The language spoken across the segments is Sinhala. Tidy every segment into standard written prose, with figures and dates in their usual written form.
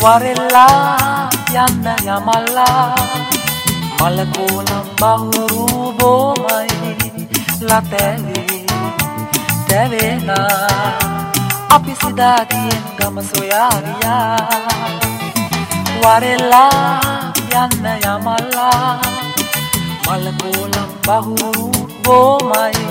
වරෙල්ලා යන්න යමල්ලා මලකෝලම් බහුරු බොමයි ලතැවේ තැවෙනා අපි සිදාදියෙන් ගම සොයා ගියා වරෙල්ලා යන්න යමල්ලා මලකෝලම් බහුරු බොමයි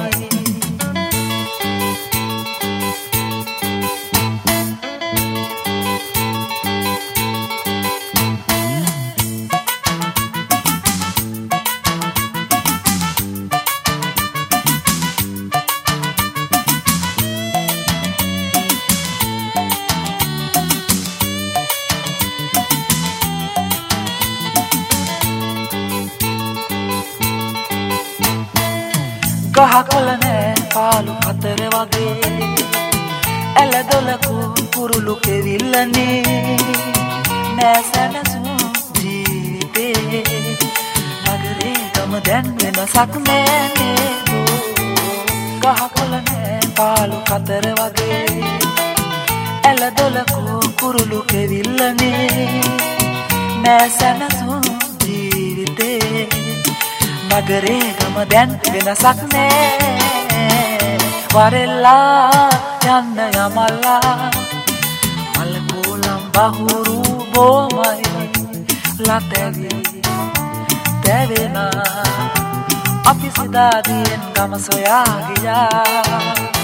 ගහකොළ නෑ පාලු අතර වගේ ඇලදොලකු කුරුළු කෙවිල්ලනේ නෑ සැනසුම් ජීවිතේ නගරේ ගම දැන් වෙනසක් නෑනේ ගහකොළ නෑ පාලු අතර වගේ ඇලදොලකු කුරුළු කෙවිල්ලනේ නෑ සැනසුම් ජීවිතේ නගරේ ගම දැන් වෙනසක් නෑ වරෙල්ලා යන්න යමල්ලා මලකෝලම් බහුරු බොමයි ලතැවි තැවෙනා අපි සිදාදියෙන් ගම සොයා ගියා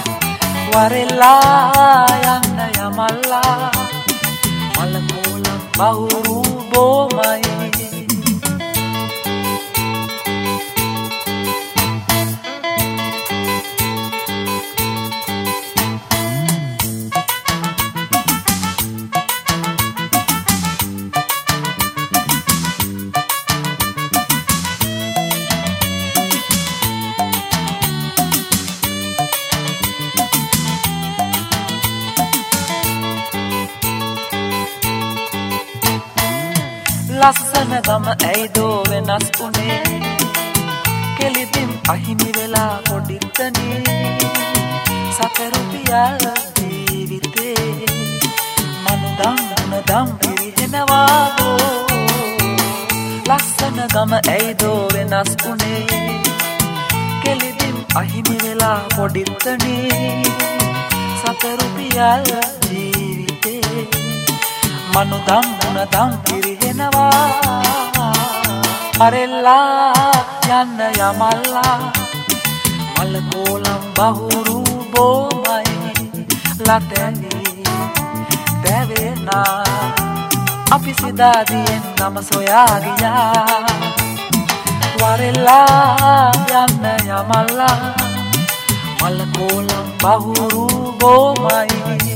වරෙල්ලා යන්න යමල්ලා මලකෝලම් බහුරු බොමයි ලස්සන ගම ඇයිදෝ වෙනස් උනේ කෙලිදිම් අහිමි වෙලා පොඩිත්තනේ සතරුපියල් ජීවිතේ මනුදම් මනදම් පිරිහෙනවා ලස්සන ගම ඇයිදෝ වෙනස් උනේ කෙලිදිම් අහිමි වෙලා පොඩිත්තනේ සතරුපියල් ජීවිතේ මනුදම් මනදම් පිරිහෙනවා වරෙල්ලා යන්න යමල්ලා මලකෝලම් බහුරු බොමයි ලතැවි තැවෙනා අපි සිදාදියෙන් ගම සොයා ගියා වරෙල්ලා යන්න යමල්ලා මලකෝලම් බහුරු බොමයි